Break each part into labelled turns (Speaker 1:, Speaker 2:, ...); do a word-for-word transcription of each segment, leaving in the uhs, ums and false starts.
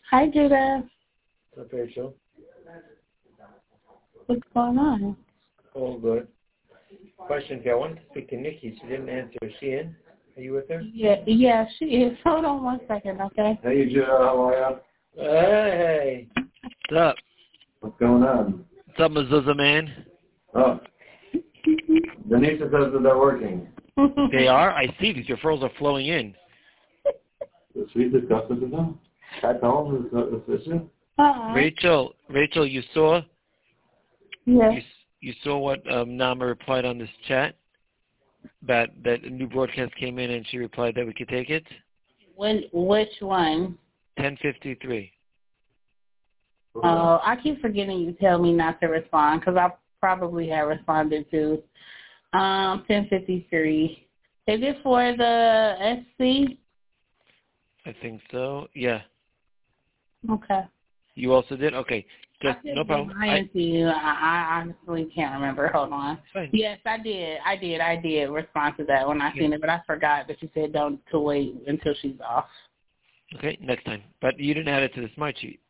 Speaker 1: Hi, Judah.
Speaker 2: What's up, Rachel?
Speaker 1: What's going on?
Speaker 2: All good. Question, I wanted to speak to Nikki. She didn't answer. Is she in? Are you with her?
Speaker 1: Yeah, yeah, she is. Hold on one second, okay?
Speaker 3: Hey, Judah, how are you?
Speaker 2: Hey.
Speaker 4: What's up?
Speaker 3: What's going on?
Speaker 4: What's up, Mezuzah, man?
Speaker 3: Oh. Denise says that they're working.
Speaker 4: They are? I see. These referrals are flowing in.
Speaker 3: Did we discuss this with them? At home is this issue?
Speaker 1: Uh-uh.
Speaker 4: Rachel, Rachel, you saw?
Speaker 1: Yeah.
Speaker 4: You, you saw what um, Nama replied on this chat? That that a new broadcast came in and she replied that we could take it?
Speaker 1: When, which one?
Speaker 4: ten fifty-three.
Speaker 1: Oh, I keep forgetting you tell me not to respond because I probably have responded to um ten fifty-three. Is it for the S C?
Speaker 4: I think so. Yeah.
Speaker 1: Okay.
Speaker 4: You also did? Okay. Just,
Speaker 1: I
Speaker 4: no problem.
Speaker 1: I,
Speaker 4: I,
Speaker 1: to you. I, I honestly can't remember. Hold on.
Speaker 4: fine.
Speaker 1: Yes, I did. I did. I did respond to that when I
Speaker 4: Yeah.
Speaker 1: seen it, but I forgot that you said don't to wait until she's off.
Speaker 4: Okay, next time. But you didn't add it to the smart sheet.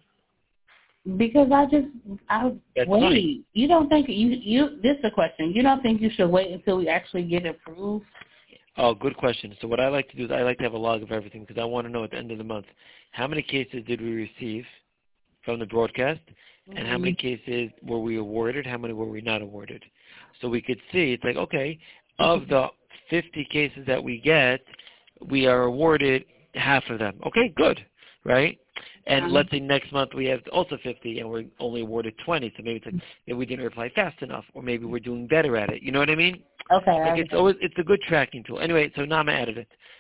Speaker 1: Because I just, I
Speaker 4: That's
Speaker 1: wait.
Speaker 4: fine.
Speaker 1: You don't think you you? This is a question. You don't think you should wait until we actually get approved?
Speaker 4: Oh, good question. So what I like to do is I like to have a log of everything because I want to know at the end of the month how many cases did we receive from the broadcast
Speaker 1: Mm-hmm.
Speaker 4: and how many cases were we awarded, how many were we not awarded. So we could see, it's like, okay, of the fifty cases that we get, we are awarded half of them. Okay, good, right? And
Speaker 1: Um,
Speaker 4: let's say next month we have also fifty and we're only awarded twenty, so maybe it's like maybe we didn't reply fast enough or maybe we're doing better at it. You know what I mean?
Speaker 1: Okay.
Speaker 4: Like
Speaker 1: I,
Speaker 4: it's always it's a good tracking tool. Anyway, so Nama added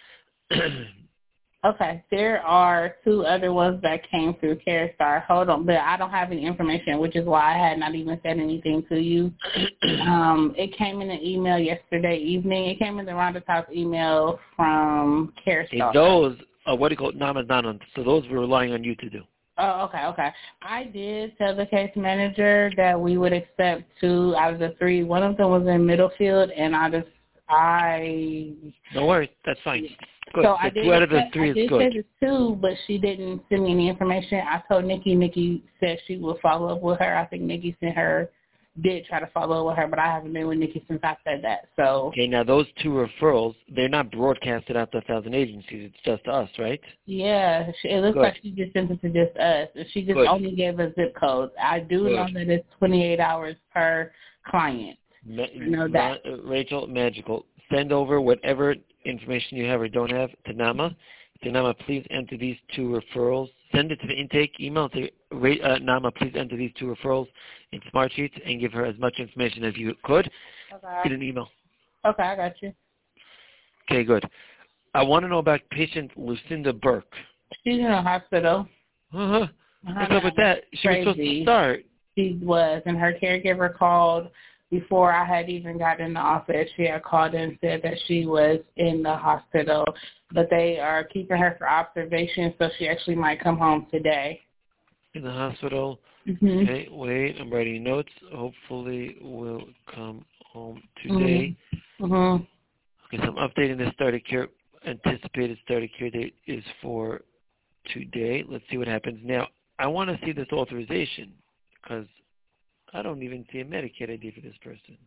Speaker 4: it.
Speaker 1: okay. There are two other ones that came through CareStar. Hold on, but I don't have any information, which is why I had not even said anything to you. Um, it came in an email yesterday evening. It came in the Roundabout email from CareStar.
Speaker 4: Okay, those uh, what do you call it? Nama's not on. So those we're relying on you to do.
Speaker 1: Oh, okay, okay. I did tell the case manager that we would accept two out of the three. One of them was in Middlefield, and I just, I...
Speaker 4: No worries. That's fine. Good.
Speaker 1: So
Speaker 4: So
Speaker 1: I did,
Speaker 4: two out of the
Speaker 1: accept,
Speaker 4: three
Speaker 1: I
Speaker 4: is
Speaker 1: did
Speaker 4: good.
Speaker 1: say the two, but she didn't send me any information. I told Nikki. Nikki said she would follow up with her. I think Nikki sent her, did try to follow up with her, but I haven't been with Nikki since I said that. So
Speaker 4: Okay, now those two referrals, they're not broadcasted out to a thousand agencies. It's just us, right?
Speaker 1: yeah, she, it looks
Speaker 4: Good.
Speaker 1: like she just sent it to just us. And she just
Speaker 4: Good.
Speaker 1: only gave us zip codes. I do
Speaker 4: Good.
Speaker 1: know that it's twenty-eight hours per client.
Speaker 4: Ma-
Speaker 1: I know that.
Speaker 4: Ma- uh, Rachel, magical. Send over whatever information you have or don't have to Nama. To Nama, please enter these two referrals. Send it to the intake email. To uh, Nama, please enter these two referrals in Smartsheets and give her as much information as you could
Speaker 1: Okay.
Speaker 4: in an email.
Speaker 1: Okay, I got you.
Speaker 4: Okay, good. I want to know about patient Lucinda Burke.
Speaker 1: She's in a hospital.
Speaker 4: Uh-huh.
Speaker 1: I
Speaker 4: What's up with
Speaker 1: know.
Speaker 4: that? She was supposed to
Speaker 1: Crazy.
Speaker 4: start.
Speaker 1: She was, and her caregiver called before I had even gotten in the office. She had called and said that she was in the hospital, but they are keeping her for observation, so she actually might come home today.
Speaker 4: In the hospital.
Speaker 1: Mm-hmm.
Speaker 4: Okay, wait, I'm writing notes. Hopefully will come home today.
Speaker 1: Mm-hmm.
Speaker 4: Okay, so I'm updating the start of care. Anticipated start of care date is for today. Let's see what happens. Now, I want to see this authorization because I don't even see a Medicaid I D for this person.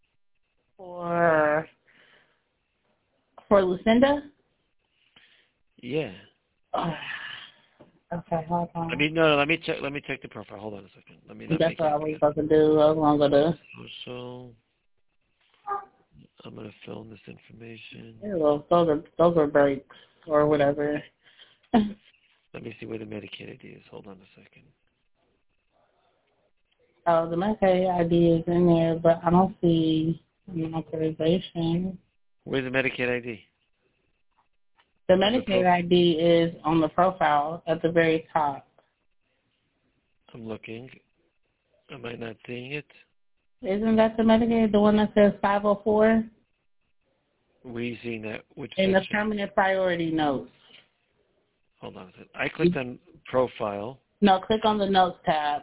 Speaker 1: For for Lucinda?
Speaker 4: Yeah.
Speaker 1: Oh. Okay, hold on.
Speaker 4: I mean, no, no, let me check. Let me check the profile. Hold on a second. Let me not
Speaker 1: That's
Speaker 4: make
Speaker 1: what I
Speaker 4: it
Speaker 1: was
Speaker 4: again.
Speaker 1: supposed to do. I was going to do.
Speaker 4: So, I'm gonna fill in this information.
Speaker 1: Yeah, well, those are those are breaks or whatever.
Speaker 4: Let me see where the Medicaid I D is. Hold on a second.
Speaker 1: Oh, the Medicaid I D is in there, but I don't see an authorization.
Speaker 4: Where's the Medicaid I D?
Speaker 1: The
Speaker 4: On the
Speaker 1: Medicaid
Speaker 4: pro-
Speaker 1: I D is on the profile at the very top.
Speaker 4: I'm looking. Am I not seeing it?
Speaker 1: Isn't that the Medicaid, the one that says five oh four?
Speaker 4: Where are you seeing that? Which
Speaker 1: In the
Speaker 4: section?
Speaker 1: permanent priority notes.
Speaker 4: Hold on a second. I clicked on profile.
Speaker 1: No, click on the notes tab.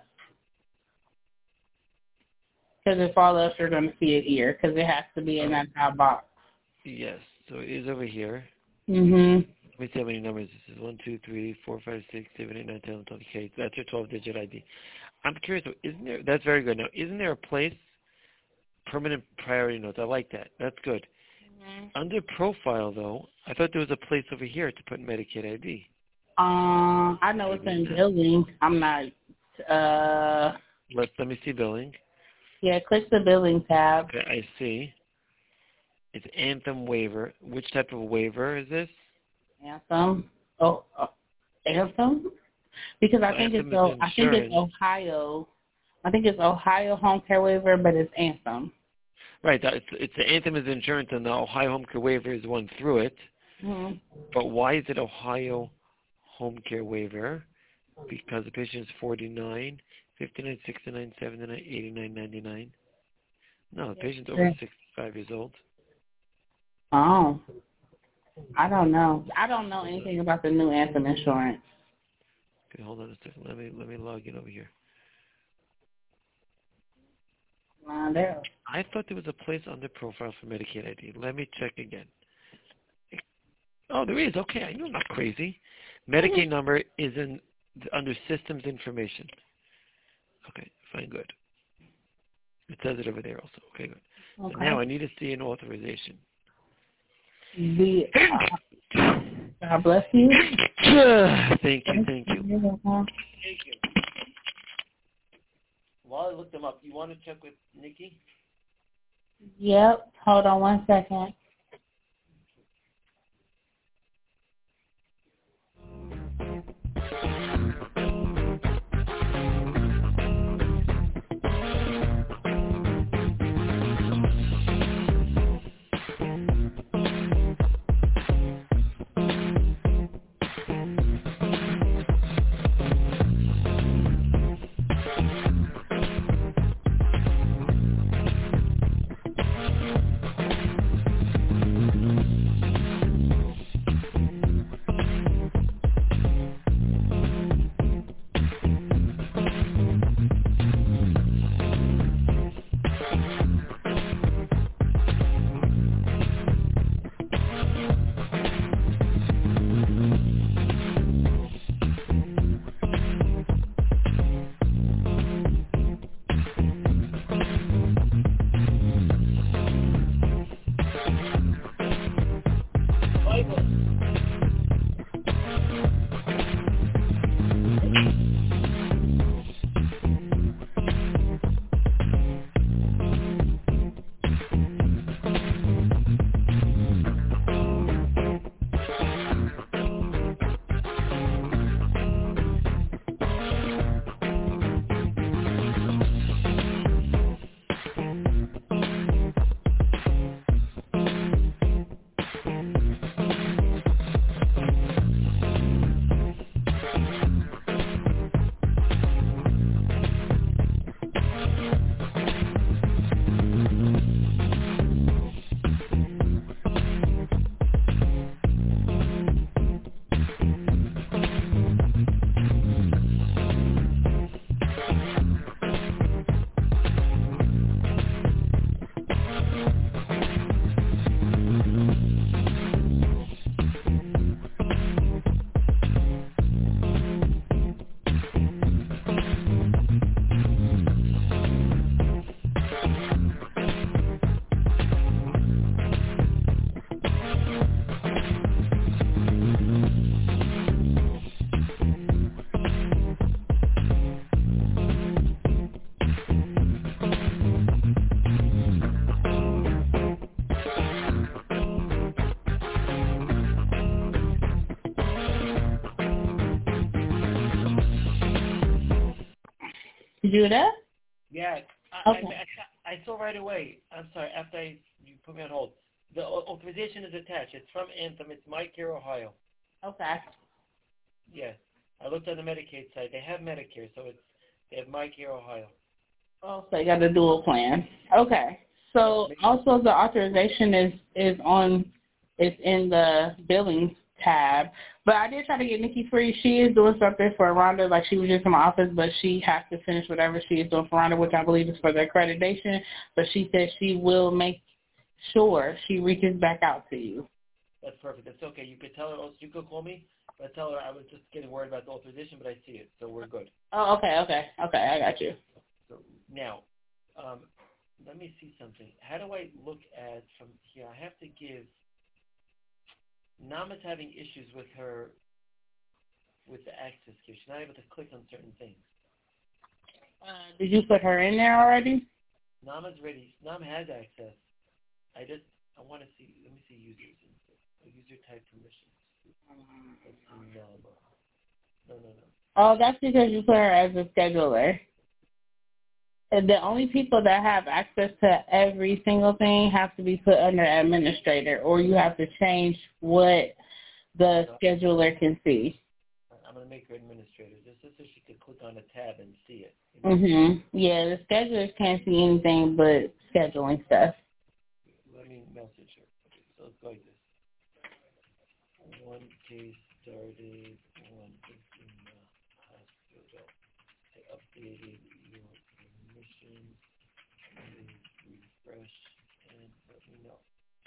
Speaker 1: Because if all else, you're going to see it here, because it has to be in that top box.
Speaker 4: Yes. So it is over here.
Speaker 1: Mm-hmm.
Speaker 4: Let me see how many numbers this is. One, two, three, four, five, six, seven, eight, nine, ten, eleven, twelve. Okay, that's your twelve-digit I D. I'm curious, though, isn't there, that's very good. Now, isn't there a place, permanent priority notes, I like that. That's good. Mm-hmm. Under profile, though, I thought there was a place over here to put Medicaid I D.
Speaker 1: Um, I know it's in billing. I'm not, uh...
Speaker 4: Let, let me see billing.
Speaker 1: Yeah, click the billing tab.
Speaker 4: Okay, I see. It's Anthem waiver. Which type of waiver is this?
Speaker 1: Anthem. Oh, uh, Anthem? Because I
Speaker 4: so
Speaker 1: think
Speaker 4: Anthem
Speaker 1: it's o- I think it's Ohio. I think it's Ohio home care waiver, but it's Anthem.
Speaker 4: Right. It's, it's the Anthem is insurance, and the Ohio home care waiver is one through it.
Speaker 1: Mm-hmm.
Speaker 4: But why is it Ohio home care waiver? Because the patient is forty-nine, fifty-nine, sixty-nine, seventy-nine, eighty-nine, ninety-nine. No, the patient's over sixty-five years old.
Speaker 1: Oh. I don't know. I don't know anything about the new Anthem insurance.
Speaker 4: Okay, hold on a second. Let me let me log in over here.
Speaker 1: Uh, there.
Speaker 4: I thought there was a place under profile for Medicaid I D. Let me check again. Oh, there is. Okay, I know I'm not crazy. Medicaid number is in under systems information. Okay, fine, good. It says it over there also. Okay, good.
Speaker 1: Okay.
Speaker 4: So now I need to see an authorization.
Speaker 1: The, uh, God bless you.
Speaker 4: Thank you, thank you. Thank you. While I look them up, you want to check with Nikki?
Speaker 1: Yep. Hold on one second. Did you do that?
Speaker 4: Yeah, I,
Speaker 1: okay.
Speaker 4: I, I, I saw right away. I'm sorry, after I, you put me on hold. The authorization is attached. It's from Anthem. It's MyCare Ohio.
Speaker 1: Okay.
Speaker 4: Yes. I looked on the Medicaid site. They have Medicare, so it's they have MyCare Ohio.
Speaker 1: Oh, so you got a dual plan. Okay. So also the authorization is, is on, is in the billing tab. But I did try to get Nikki free. She is doing something for Rhonda, like she was just in my office, but she has to finish whatever she is doing for Rhonda, which I believe is for the accreditation. But she said she will make sure she reaches back out to you.
Speaker 4: That's perfect. That's okay. You could tell her also. You could call me, but tell her I was just getting worried about the authorization, but I see it, so we're good.
Speaker 1: Oh, okay, okay, okay. I got you.
Speaker 4: So now, um, let me see something. How do I look at from here? I have to give. Nama's having issues with her, with the access key. She's not able to click on certain things.
Speaker 1: Uh, did you put her in there already?
Speaker 4: Nama's ready. Nama has access. I just, I want to see, let me see users. User type permissions. Let's see Nama. No, no, no.
Speaker 1: Oh, that's because you put her as a scheduler. And the only people that have access to every single thing have to be put under administrator, or you have to change what the scheduler can see.
Speaker 4: I'm going to make her administrator just so she could click on a tab and see it. You know?
Speaker 1: Mhm. Yeah, the schedulers can't see anything but scheduling stuff.
Speaker 4: Let me message her. Okay, so let's go like this. One case started, one is in the hospital. I updated your permissions. Please refresh and let me know.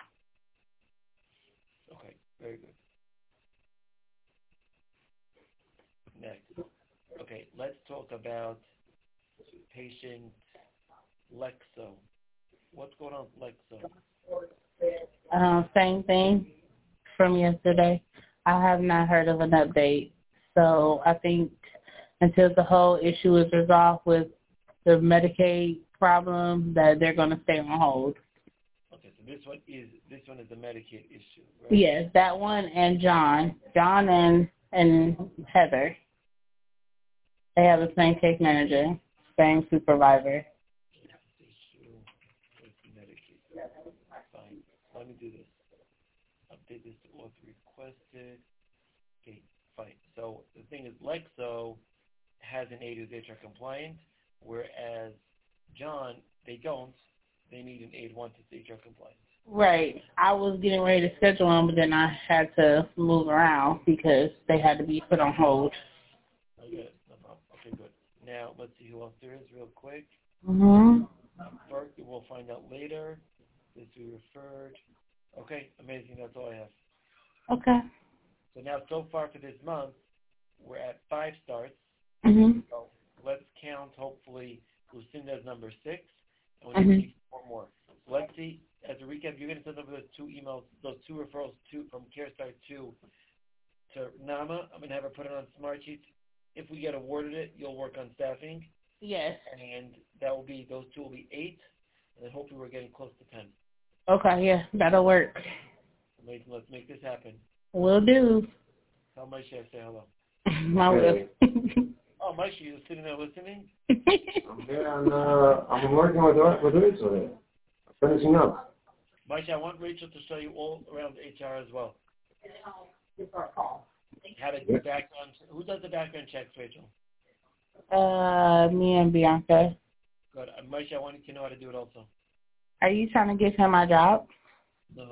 Speaker 4: Okay, very good. Next. Okay, let's talk about patient Lexo. What's going on with Lexo?
Speaker 1: Uh, same thing from yesterday. I have not heard of an update. So I think until the whole issue is resolved with the Medicaid problem, that they're going to stay on hold.
Speaker 4: Okay, so this one is this one is the Medicaid issue, right?
Speaker 1: Yes, that one and John. John and and Heather. They have the same case manager, same supervisor.
Speaker 4: Issue with Medicaid. Fine. Let me do this. Update this to auth requested. Okay, fine. So the thing is, Lexo has an aid who's H R compliant, whereas John, they don't. They need an aid once it's H R compliant.
Speaker 1: Right. I was getting ready to schedule them, but then I had to move around because they had to be put on hold.
Speaker 4: I get it. No problem. Okay, good. Now, let's see who else there is real quick.
Speaker 1: Mm-hmm.
Speaker 4: Burke, we'll find out later. This we referred. Okay, amazing. That's all I have.
Speaker 1: Okay.
Speaker 4: So now, so far for this month, we're at five starts.
Speaker 1: Mm-hmm.
Speaker 4: So let's count, hopefully, Lucinda's number six, and we
Speaker 1: Mm-hmm.
Speaker 4: need to see four more. So let's see, as a recap, you're going to send over those two emails, those two referrals to, from CareStar two to Nama. I'm going to have her put it on Smartsheets. If we get awarded it, you'll work on staffing.
Speaker 1: Yes.
Speaker 4: And that will be, those two will be eight, and then hopefully we're getting close to ten.
Speaker 1: Okay, yeah, that'll work.
Speaker 4: Amazing. Let's make this happen.
Speaker 1: Will do.
Speaker 4: Tell Moshe I say hello.
Speaker 1: I will.
Speaker 4: Oh, Moshe, you're sitting there listening?
Speaker 3: I'm here on, uh, I'm working with, with Rachel here. Finishing up.
Speaker 4: Moshe, I want Rachel to show you all around H R as well. How to do background. Who does the background checks, Rachel?
Speaker 1: Uh, me and Bianca.
Speaker 4: Good. Uh, Moshe, I want you to know how to do it also.
Speaker 1: Are you trying to give him my job?
Speaker 4: No.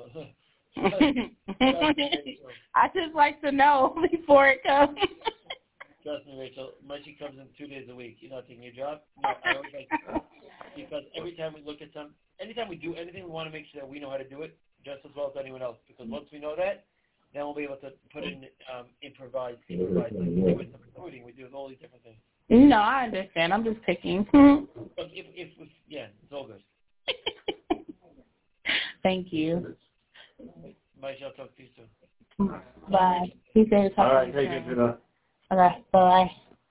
Speaker 1: I just like to know before it comes.
Speaker 4: Trust me, Rachel. Moshe comes in two days a week. You're not taking your job? No, I always like to, because every time we look at some, anytime we do anything, we want to make sure that we know how to do it just as well as anyone else. Because once we know that, then we'll be able to put in um, improvise, improvise. Like we do with the recruiting, we do with all these different things.
Speaker 1: No, I understand. I'm just picking.
Speaker 4: But if, if, if, yeah, it's all good.
Speaker 1: Thank you.
Speaker 4: Moshe, I'll talk to you soon.
Speaker 1: Bye. He said talk
Speaker 3: All right,
Speaker 1: to you
Speaker 3: take
Speaker 1: soon.
Speaker 3: it to the...
Speaker 1: Okay, bye.